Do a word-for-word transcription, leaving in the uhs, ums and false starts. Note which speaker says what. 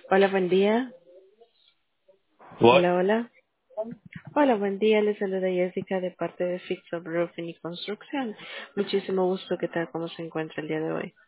Speaker 1: Hola, buen día.
Speaker 2: What?
Speaker 1: Hola, hola. Hola, buen día. Les saluda Jessica de parte de Fix Up Roofing y Construcción. Muchísimo gusto. ¿Qué tal? ¿Cómo se encuentra el día de hoy?